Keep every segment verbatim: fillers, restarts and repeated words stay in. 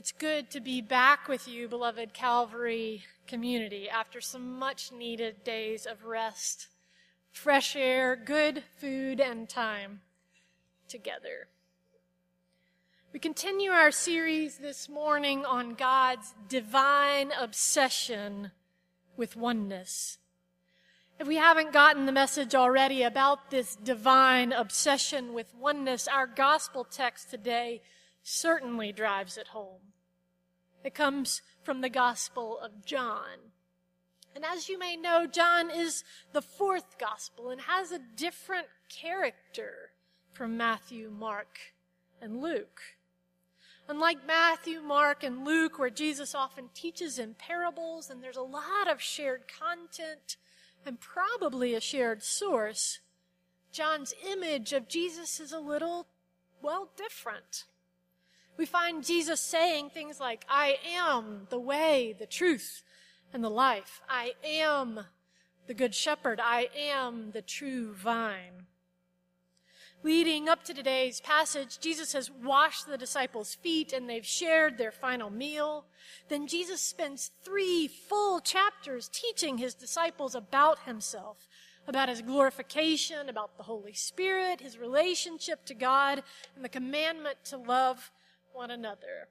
It's good to be back with you, beloved Calvary community, after some much-needed days of rest, fresh air, good food, and time together. We continue our series this morning on God's divine obsession with oneness. If we haven't gotten the message already about this divine obsession with oneness, our gospel text today certainly drives it home. It comes from the Gospel of John. And as you may know, John is the fourth gospel and has a different character from Matthew, Mark, and Luke. Unlike Matthew, Mark, and Luke, where Jesus often teaches in parables and there's a lot of shared content and probably a shared source, John's image of Jesus is a little, well, different. We find Jesus saying things like, I am the way, the truth, and the life. I am the good shepherd. I am the true vine. Leading up to today's passage, Jesus has washed the disciples' feet and they've shared their final meal. Then Jesus spends three full chapters teaching his disciples about himself, about his glorification, about the Holy Spirit, his relationship to God, and the commandment to love one another.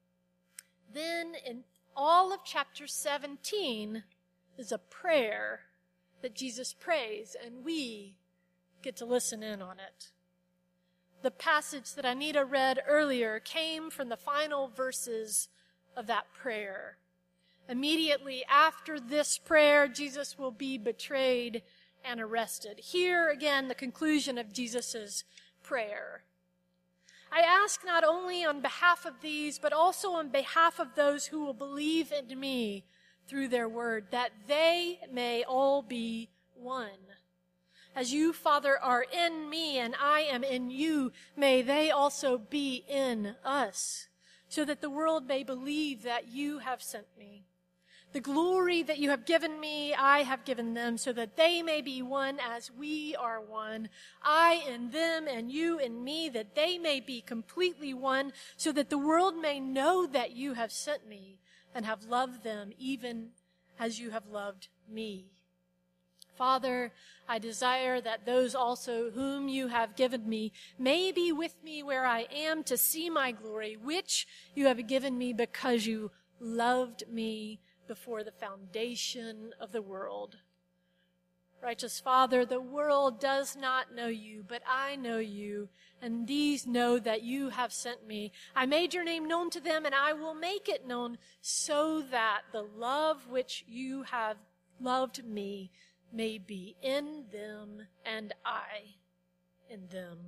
Then in all of chapter seventeen is a prayer that Jesus prays, and we get to listen in on it. The passage that Anita read earlier came from the final verses of that prayer. Immediately after this prayer, Jesus will be betrayed and arrested. Here again, the conclusion of Jesus' prayer. I ask not only on behalf of these, but also on behalf of those who will believe in me through their word, that they may all be one. As you, Father, are in me and I am in you, may they also be in us, so that the world may believe that you have sent me. The glory that you have given me, I have given them, so that they may be one as we are one. I in them and you in me, that they may be completely one, so that the world may know that you have sent me and have loved them even as you have loved me. Father, I desire that those also whom you have given me may be with me where I am to see my glory, which you have given me because you loved me before the foundation of the world. Righteous Father, the world does not know you, but I know you, and these know that you have sent me. I made your name known to them, and I will make it known, so that the love which you have loved me may be in them, and I in them.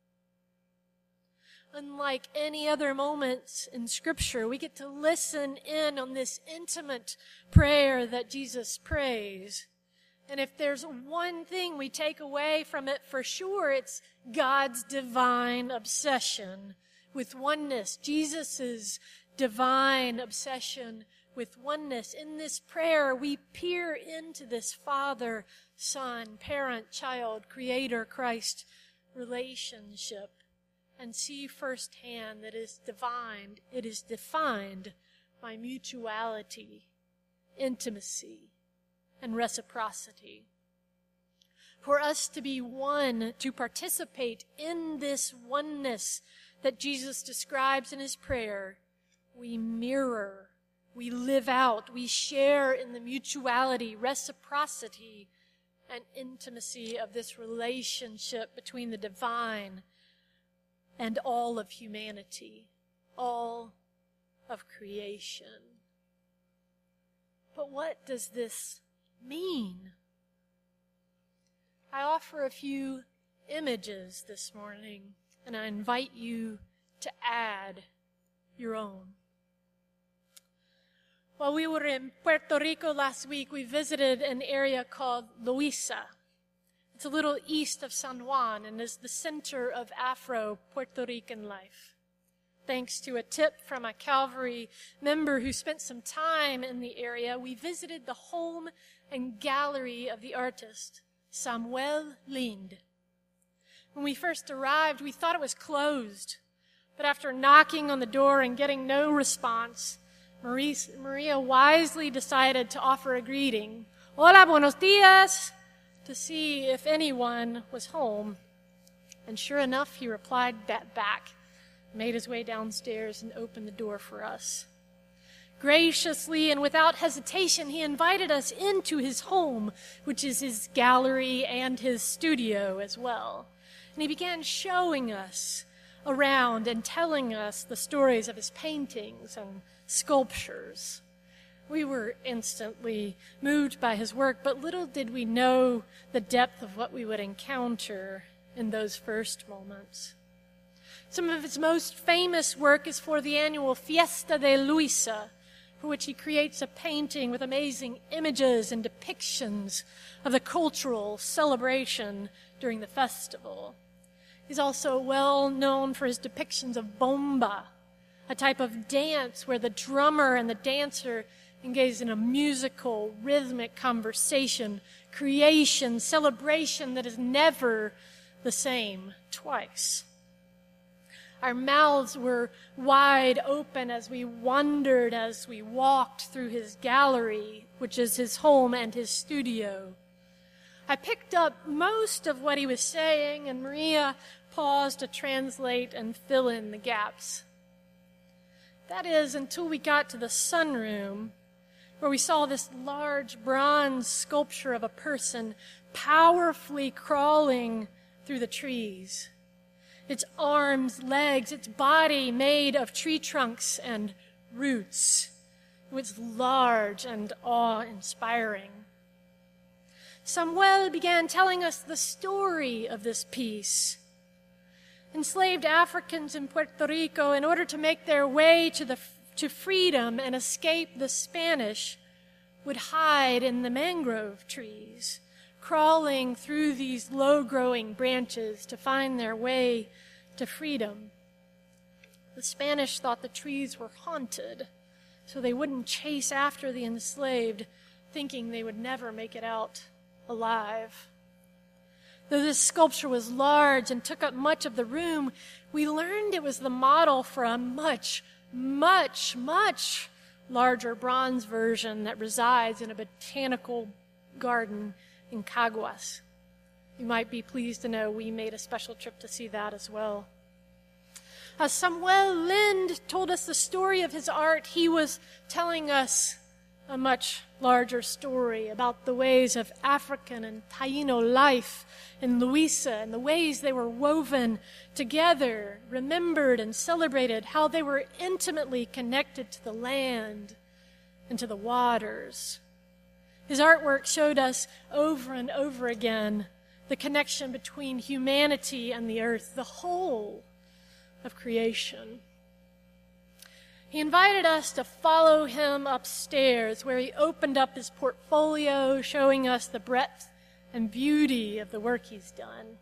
Unlike any other moments in Scripture, we get to listen in on this intimate prayer that Jesus prays. And if there's one thing we take away from it for sure, it's God's divine obsession with oneness. Jesus' divine obsession with oneness. In this prayer, we peer into this Father, Son, parent, child, Creator, Christ relationship, and see firsthand that it is divine, it is defined by mutuality, intimacy, and reciprocity. For us to be one, to participate in this oneness that Jesus describes in his prayer, we mirror, we live out, we share in the mutuality, reciprocity, and intimacy of this relationship between the divine and all of humanity, all of creation. But what does this mean? I offer a few images this morning, and I invite you to add your own. While we were in Puerto Rico last week, we visited an area called Loíza. It's a little east of San Juan and is the center of Afro-Puerto Rican life. Thanks to a tip from a Calvary member who spent some time in the area, we visited the home and gallery of the artist, Samuel Linde. When we first arrived, we thought it was closed, But after knocking on the door and getting no response, Maria wisely decided to offer a greeting, "Hola, buenos dias," to see if anyone was home. And sure enough, he replied that back, made his way downstairs, and opened the door for us. Graciously and without hesitation, he invited us into his home, which is his gallery and his studio as well. And he began showing us around and telling us the stories of his paintings and sculptures. We were instantly moved by his work, but little did we know the depth of what we would encounter in those first moments. Some of his most famous work is for the annual Fiesta de Luisa, for which he creates a painting with amazing images and depictions of the cultural celebration during the festival. He's also well known for his depictions of bomba, a type of dance where the drummer and the dancer engage in a musical, rhythmic conversation, creation, celebration that is never the same twice. Our mouths were wide open as we wondered, as we walked through his gallery, which is his home and his studio. I picked up most of what he was saying, and Maria paused to translate and fill in the gaps. That is, until we got to the sunroom, where we saw this large bronze sculpture of a person powerfully crawling through the trees. Its arms, legs, its body made of tree trunks and roots. It was large and awe-inspiring. Samuel began telling us the story of this piece. Enslaved Africans in Puerto Rico, in order to make their way to the to freedom and escape the Spanish, would hide in the mangrove trees, crawling through these low-growing branches to find their way to freedom. The Spanish thought the trees were haunted, so they wouldn't chase after the enslaved, thinking they would never make it out alive. Though this sculpture was large and took up much of the room, we learned it was the model for a much, much, much larger bronze version that resides in a botanical garden in Caguas. You might be pleased to know we made a special trip to see that as well. As Samuel Lind told us the story of his art, he was telling us a much larger story about the ways of African and Taino life in Luisa and the ways they were woven together, remembered and celebrated, how they were intimately connected to the land and to the waters. His artwork showed us over and over again the connection between humanity and the earth, the whole of creation. He invited us to follow him upstairs, where he opened up his portfolio, showing us the breadth and beauty of the work he's done.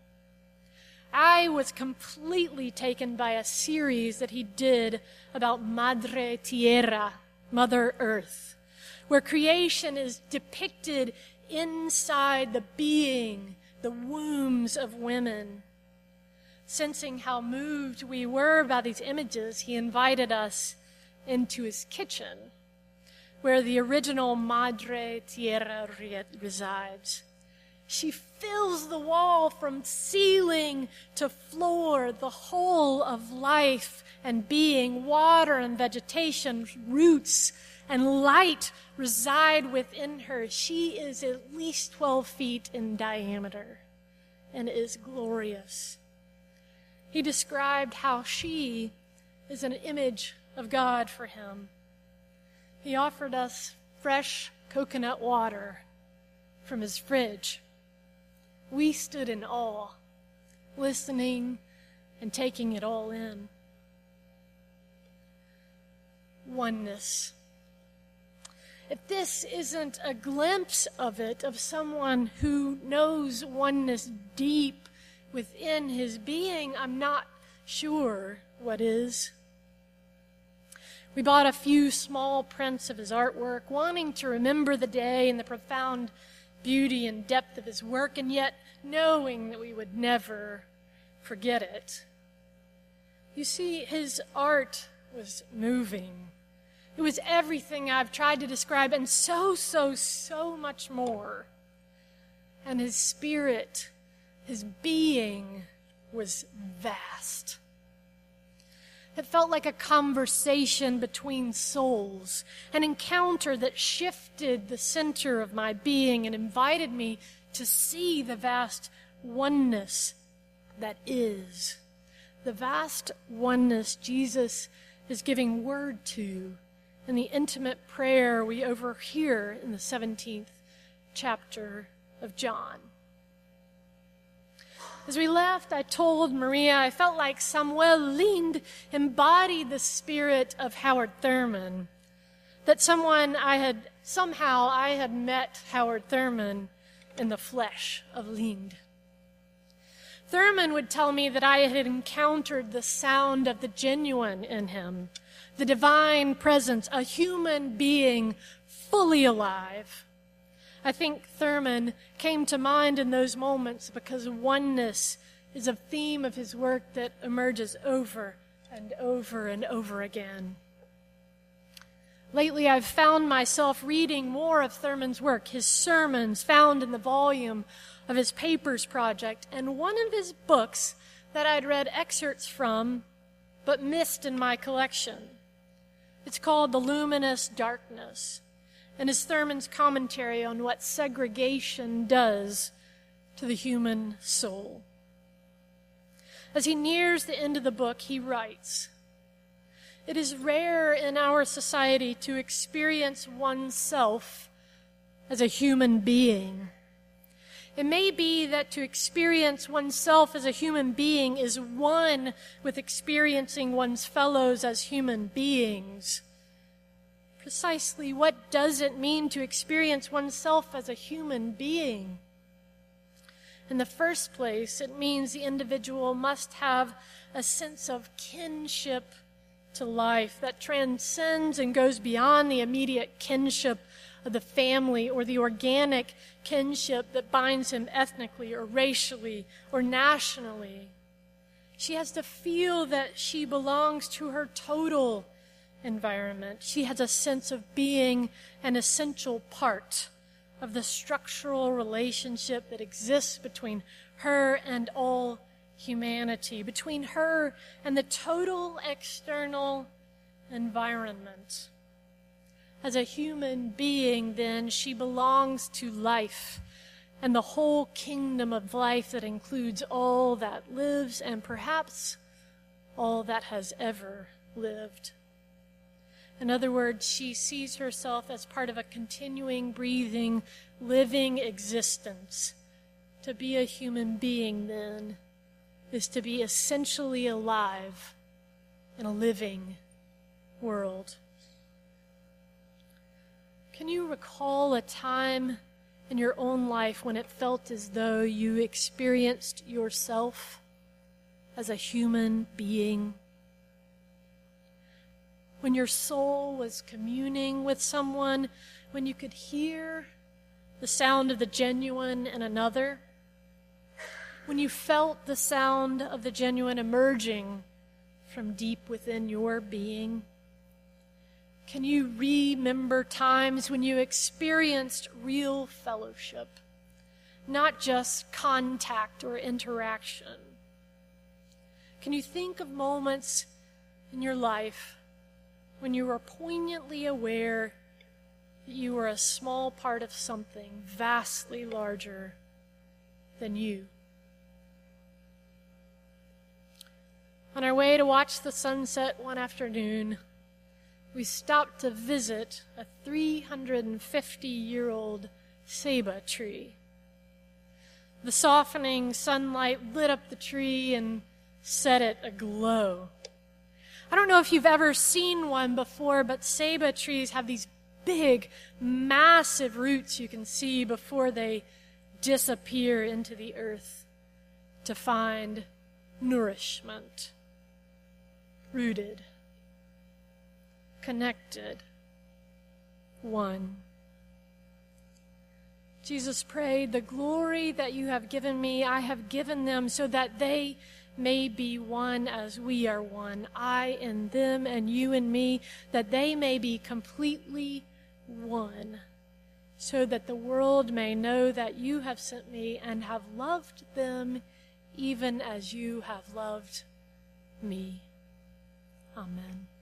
I was completely taken by a series that he did about Madre Tierra, Mother Earth, where creation is depicted inside the being, the wombs of women. Sensing how moved we were by these images, he invited us into his kitchen, where the original Madre Tierra resides. She fills the wall from ceiling to floor, the whole of life and being, water and vegetation, roots and light reside within her. She is at least twelve feet in diameter and is glorious. He described how she is an image of God for him. He offered us fresh coconut water from his fridge. We stood in awe, listening and taking it all in. Oneness. If this isn't a glimpse of it, of someone who knows oneness deep within his being, I'm not sure what is. We bought a few small prints of his artwork, wanting to remember the day and the profound beauty and depth of his work, and yet knowing that we would never forget it. You see, his art was moving. It was everything I've tried to describe and so, so, so much more. And his spirit, his being was vast. It felt like a conversation between souls, an encounter that shifted the center of my being and invited me to see the vast oneness that is. The vast oneness Jesus is giving word to in the intimate prayer we overhear in the seventeenth chapter of John. As we left, I told Maria I felt like Samuel Linde embodied the spirit of Howard Thurman, that someone I had, somehow I had met Howard Thurman in the flesh of Linde. Thurman would tell me that I had encountered the sound of the genuine in him, the divine presence, a human being fully alive. I think Thurman came to mind in those moments because oneness is a theme of his work that emerges over and over and over again. Lately, I've found myself reading more of Thurman's work, his sermons found in the volume of his Papers Project, and one of his books that I'd read excerpts from but missed in my collection. It's called The Luminous Darkness, and is Thurman's commentary on what segregation does to the human soul. As he nears the end of the book, he writes, "It is rare in our society to experience oneself as a human being. It may be that to experience oneself as a human being is one with experiencing one's fellows as human beings. Precisely what does it mean to experience oneself as a human being? In the first place, it means the individual must have a sense of kinship to life that transcends and goes beyond the immediate kinship of the family or the organic kinship that binds him ethnically or racially or nationally. She has to feel that she belongs to her total environment. She has a sense of being an essential part of the structural relationship that exists between her and all humanity, between her and the total external environment. As a human being, then, she belongs to life and the whole kingdom of life that includes all that lives and perhaps all that has ever lived. In other words, she sees herself as part of a continuing, breathing, living existence. To be a human being, then, is to be essentially alive in a living world. Can you recall a time in your own life when it felt as though you experienced yourself as a human being? When your soul was communing with someone, when you could hear the sound of the genuine in another, when you felt the sound of the genuine emerging from deep within your being? Can you remember times when you experienced real fellowship, not just contact or interaction? Can you think of moments in your life when you were poignantly aware that you were a small part of something vastly larger than you? On our way to watch the sunset one afternoon, we stopped to visit a three hundred fifty-year-old ceiba tree. The softening sunlight lit up the tree and set it aglow. I don't know if you've ever seen one before, but ceiba trees have these big, massive roots you can see before they disappear into the earth to find nourishment. Rooted, connected, one. Jesus prayed, "The glory that you have given me, I have given them so that they may be one as we are one, I in them and you in me, that they may be completely one, so that the world may know that you have sent me and have loved them even as you have loved me. Amen.